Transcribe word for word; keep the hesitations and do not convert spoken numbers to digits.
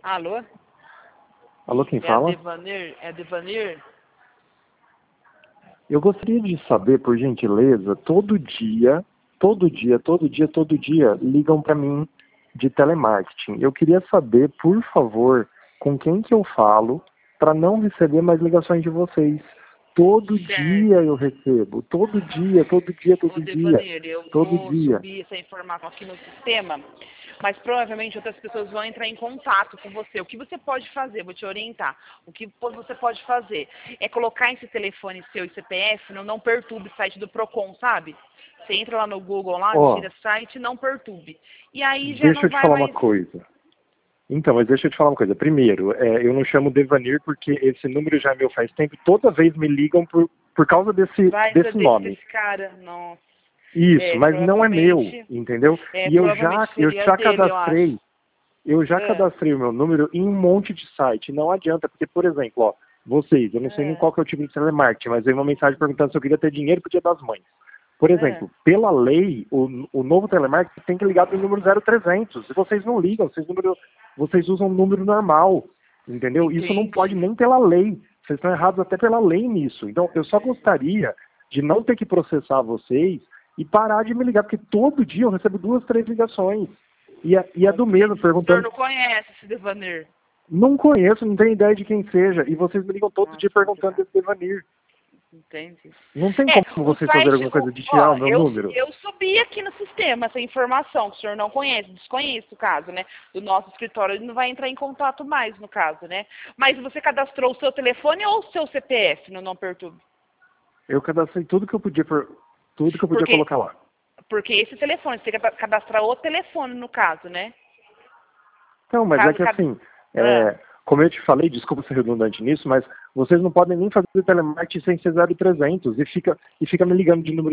Alô? Alô, quem É a fala? Devanir? É a Devanir? Eu gostaria de saber, por gentileza, todo dia, todo dia, todo dia, todo dia, ligam para mim de telemarketing. Eu queria saber, por favor, com quem que eu falo para não receber mais ligações de vocês. Todo Certo. dia eu recebo, todo dia, todo dia, Ô, todo dia, Devanir, eu todo vou dia. subir essa informação aqui no sistema, mas provavelmente outras pessoas vão entrar em contato com você. O que você pode fazer? Vou te orientar. O que você pode fazer é colocar esse telefone seu e C P F no Não Perturbe, site do Procon, sabe? Você entra lá no Google, lá, Ó, tira site Não Perturbe. E aí já deixa não eu te vai falar uma mais... coisa. Então, mas deixa eu te falar uma coisa. Primeiro, é, eu não chamo Devanir porque esse número já é meu faz tempo. Toda vez me ligam por, por causa desse, Vai ser desse desse, nome. desse cara, nossa. Isso, É, mas não é meu, provavelmente, entendeu? é, E eu provavelmente já, eu seria já dele, eu acho. cadastrei, eu já É, cadastrei o meu número em um monte de site. Não adianta, porque, por exemplo, ó, vocês, eu não sei nem é, qual que é o tipo de telemarketing, mas veio uma mensagem perguntando se eu queria ter dinheiro pro Dia das Mães. Por é. exemplo, pela lei, o, o novo telemarketing tem que ligar para o número zero trezentos. E vocês não ligam, vocês, número, vocês usam um número normal, entendeu? Isso não pode Entendi. nem pela lei. Vocês estão errados até pela lei nisso. Então, eu só gostaria de não ter que processar vocês e parar de me ligar, porque todo dia eu recebo duas, três ligações. E é, e é do mesmo, Compreendo. O senhor perguntando. não conhece esse Devanir? Não conheço, não tenho ideia de quem seja. E vocês me ligam todo Nossa, dia perguntando complicado. desse Devanir. Entendi. Não tem É, como o vocês fazerem site, alguma o- coisa de tirar ó, o meu eu, número? eu subi aqui no sistema essa informação que o senhor não conhece, desconheço o caso, né? Do nosso escritório, ele não vai entrar em contato mais, no caso, né? Mas você cadastrou o seu telefone ou o seu C P F no Não Perturbe? Eu cadastrei tudo que eu podia, por- tudo que eu podia Porque, colocar lá. porque esse telefone, você tem que cadastrar o telefone, no caso, né? Não, mas é Caso, que cad... assim, ah. é, como eu te falei, desculpa ser redundante nisso, mas vocês não podem nem fazer telemarketing sem ser zero trezentos e fica, e fica me ligando de número